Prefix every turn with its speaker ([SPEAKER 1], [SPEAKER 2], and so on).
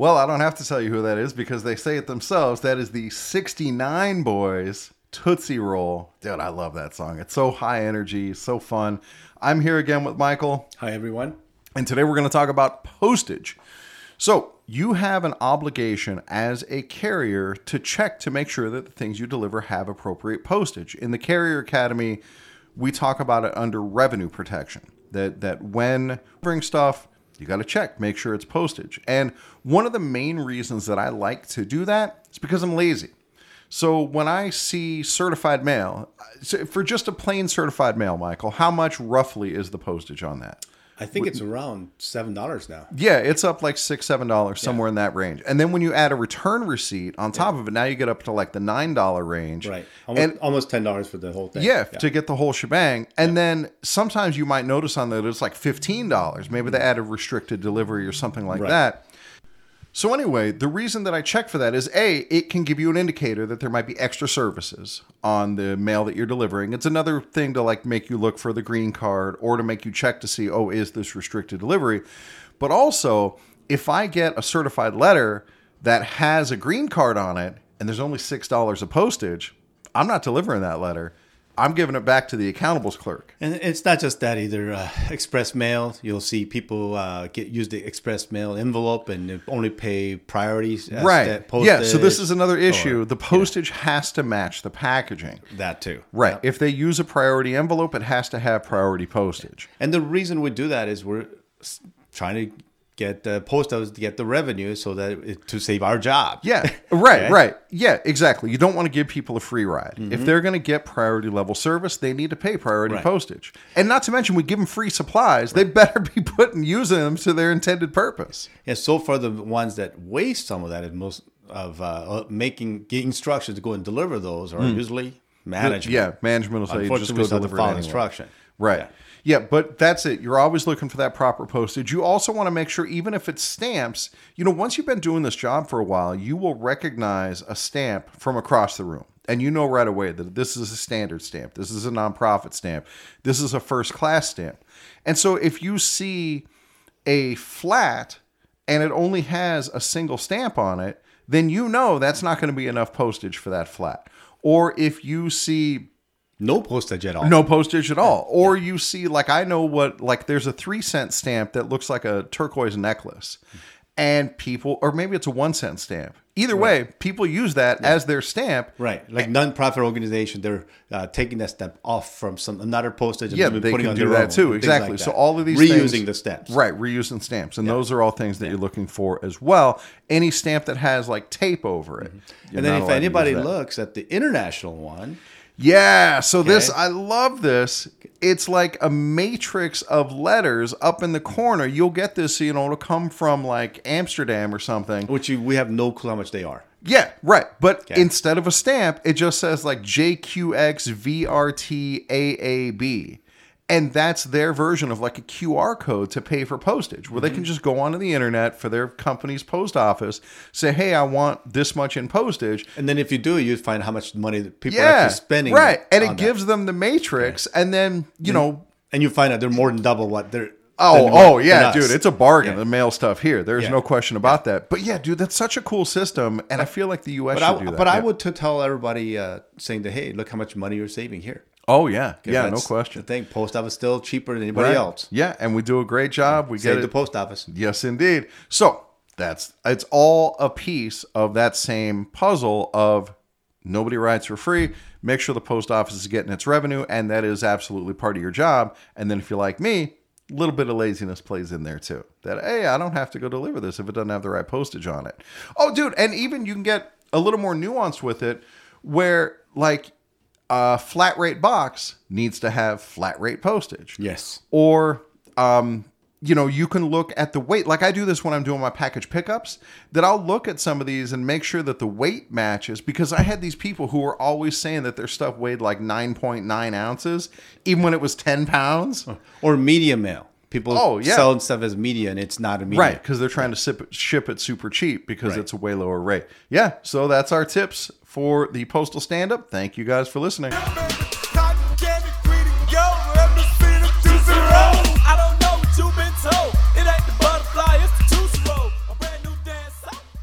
[SPEAKER 1] Well, I don't have to tell you who that is because they say it themselves. That is the 69 Boys Tootsie Roll. Dude, I love that song. It's so high energy, so fun. I'm here again with Michael.
[SPEAKER 2] Hi, everyone.
[SPEAKER 1] And today we're going to talk about postage. So you have an obligation as a carrier to check to make sure that the things you deliver have appropriate postage. In the Carrier Academy, we talk about it under revenue protection. That when delivering stuff, you got to check, make sure it's postage. And one of the main reasons that I like to do that is because I'm lazy. So when I see certified mail, for just a plain certified mail, Michael, how much roughly is the postage on that?
[SPEAKER 2] I think it's around $7 now.
[SPEAKER 1] Yeah, it's up like $6, $7, somewhere in that range. And then when you add a return receipt on top of it, now you get up to like the $9 range.
[SPEAKER 2] Right.
[SPEAKER 1] And
[SPEAKER 2] almost $10 for the whole thing.
[SPEAKER 1] Yeah, to get the whole shebang. And then sometimes you might notice on that it's like $15. Maybe they added restricted delivery or something like that. So anyway, the reason that I check for that is A, it can give you an indicator that there might be extra services on the mail that you're delivering. It's another thing to like make you look for the green card or to make you check to see, oh, is this restricted delivery? But also, if I get a certified letter that has a green card on it and there's only $6 of postage, I'm not delivering that letter. I'm giving it back to the accountables clerk.
[SPEAKER 2] And it's not just that either. Express mail, you'll see people use the express mail envelope and only pay priorities.
[SPEAKER 1] Right. Yeah, so this is another issue. The postage has to match the packaging.
[SPEAKER 2] That too.
[SPEAKER 1] Right. If they use a priority envelope, it has to have priority postage.
[SPEAKER 2] And the reason we do that is we're trying to get the post office to get the revenue so that to save our job.
[SPEAKER 1] Yeah, right. Yeah, exactly. You don't want to give people a free ride. Mm-hmm. If they're going to get priority level service, they need to pay priority postage. And not to mention, we give them free supplies. They better be using them to their intended purpose.
[SPEAKER 2] Yeah, so far the ones that waste some of that and most of getting instructions to go and deliver those are usually management.
[SPEAKER 1] Yeah, management will say just go deliver it anyway.
[SPEAKER 2] Instruction.
[SPEAKER 1] Right. Yeah, but that's it. You're always looking for that proper postage. You also want to make sure, even if it's stamps, once you've been doing this job for a while, you will recognize a stamp from across the room. And you know right away that this is a standard stamp. This is a nonprofit stamp. This is a first class stamp. And so if you see a flat and it only has a single stamp on it, then you know that's not going to be enough postage for that flat. Or if you see
[SPEAKER 2] no postage at all.
[SPEAKER 1] No postage at all. Or you see, I know there's a 3-cent stamp that looks like a turquoise necklace. And people, or maybe it's a 1-cent stamp. Either way, people use that as their stamp.
[SPEAKER 2] Right. Like non-profit organization, they're taking that stamp off from another postage. And
[SPEAKER 1] they
[SPEAKER 2] putting
[SPEAKER 1] can
[SPEAKER 2] on
[SPEAKER 1] do
[SPEAKER 2] their
[SPEAKER 1] that
[SPEAKER 2] own,
[SPEAKER 1] too. Exactly.
[SPEAKER 2] Like
[SPEAKER 1] so all of these
[SPEAKER 2] reusing
[SPEAKER 1] things,
[SPEAKER 2] the stamps.
[SPEAKER 1] Right. Reusing stamps. And those are all things that you're looking for as well. Any stamp that has tape over it.
[SPEAKER 2] And then if anybody looks at the international one.
[SPEAKER 1] Yeah, so I love this. It's like a matrix of letters up in the corner. You'll get this, to come from Amsterdam or something.
[SPEAKER 2] Which we have no clue how much they are.
[SPEAKER 1] Yeah, right. But instead of a stamp, it just says JQXVRTAAB. And that's their version of a QR code to pay for postage, where they can just go onto the internet for their company's post office, say, hey, I want this much in postage.
[SPEAKER 2] And then if you do, you find how much money that people are actually spending.
[SPEAKER 1] Right. And it gives them the matrix. And then,
[SPEAKER 2] And you find out they're more than double what they're.
[SPEAKER 1] Dude, it's a bargain, the mail stuff here. There's no question about that. But yeah, dude, that's such a cool system. And I feel like the U.S. should do that.
[SPEAKER 2] But I would tell everybody saying that, hey, look how much money you're saving here.
[SPEAKER 1] Oh, yeah. Yeah, no question.
[SPEAKER 2] The thing, post office still cheaper than anybody else.
[SPEAKER 1] Yeah, and we do a great job. We
[SPEAKER 2] Save
[SPEAKER 1] get
[SPEAKER 2] the post office.
[SPEAKER 1] Yes, indeed. So it's all a piece of that same puzzle of nobody rides for free. Make sure the post office is getting its revenue, and that is absolutely part of your job. And then if you're like me, a little bit of laziness plays in there too. That, hey, I don't have to go deliver this if it doesn't have the right postage on it. Oh, dude, and even you can get a little more nuanced with it where a flat rate box needs to have flat rate postage.
[SPEAKER 2] Yes.
[SPEAKER 1] Or, you can look at the weight. Like I do this when I'm doing my package pickups, that I'll look at some of these and make sure that the weight matches, because I had these people who were always saying that their stuff weighed 9.9 ounces, even when it was 10 pounds.
[SPEAKER 2] Or media mail. People selling stuff as media and it's not a media.
[SPEAKER 1] Right, because they're trying to ship it super cheap because it's a way lower rate. Yeah, so that's our tips for the Postal Stand-Up. Thank you guys for listening.